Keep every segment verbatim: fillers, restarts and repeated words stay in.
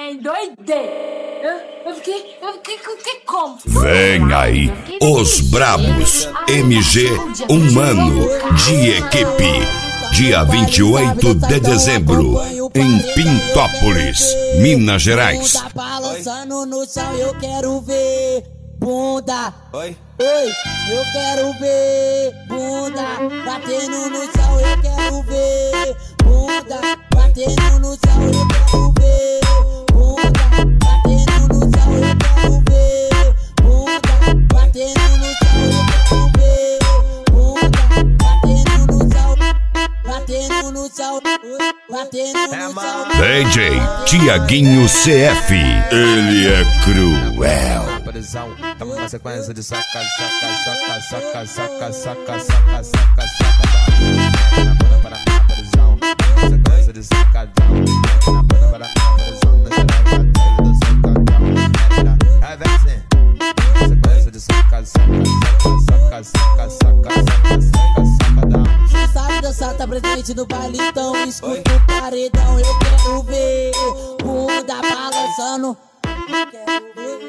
endoidei. Eu, eu fiquei, eu fiquei, eu fiquei como? Vem aí, os brabos, M G Humano, de equipe. Dia vinte e oito de dezembro, em Pintópolis, Minas Gerais. Bunda balançando no chão, eu quero ver. Bunda, oi, oi, eu quero ver. Bunda batendo no chão, eu quero ver. Bunda batendo no chão, eu quero ver. Bunda batendo no chão, eu quero ver. Bunda batendo no chão, eu quero ver. Bunda batendo no chão, batendo no chão, batendo no chão. D J Tiaguinho C F, ele é cruel. Tamo na sequência de saca, saca, saca, saca, saca, saca, saca, saca, saca. Na banda para a prisão, sequência de sacadão. Na banda para a prisão, na xereca dele do sacadão. Aí vem assim, sequência de saca, saca, saca, saca, saca, saca, saca, sacadão. Cê sabe dançar, tá presente no baile, então escuta o paredão. Eu quero ver bunda balançando. Eu quero ver.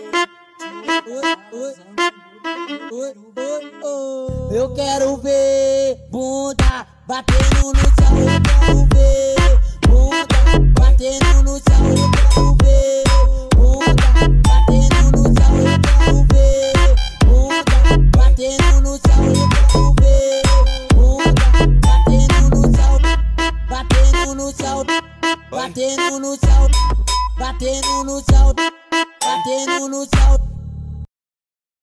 Eu quero ver bunda batendo no chão, eu quero ver bunda batendo no chão, eu quero ver bunda batendo no chão, eu quero ver bunda batendo no chão, eu quero ver bunda batendo no chão, batendo no chão, batendo no chão, batendo no chão, batendo no chão.